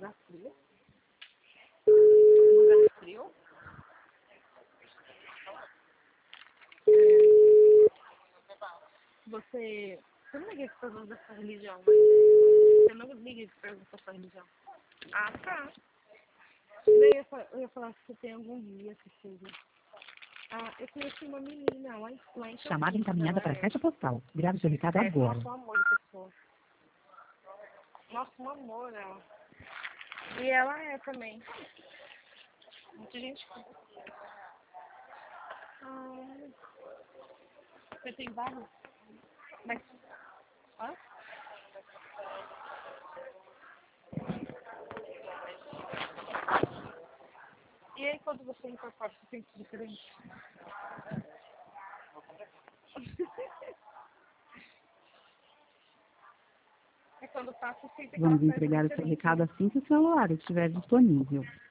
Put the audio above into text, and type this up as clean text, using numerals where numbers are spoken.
lugar frio? Lugar frio? Você não liga que pergunta da sua religião, mas você não liga que pergunta da sua religião. Ah, tá. Eu ia falar se você tem algum guia que seja. Ah, eu conheci uma menina lá em Chamada encaminhada para a caixa postal. Grave seu recado agora. Nossa, um amor de pessoa. Nossa, um amor, ela. E ela é também. Muita gente. Você tem vários? Mas. Hã? E aí quando você incorpora, você sente diferente? É quando passa, você sente aquela Vamos coisa entregar o seu diferente. recado assim que o celular estiver disponível.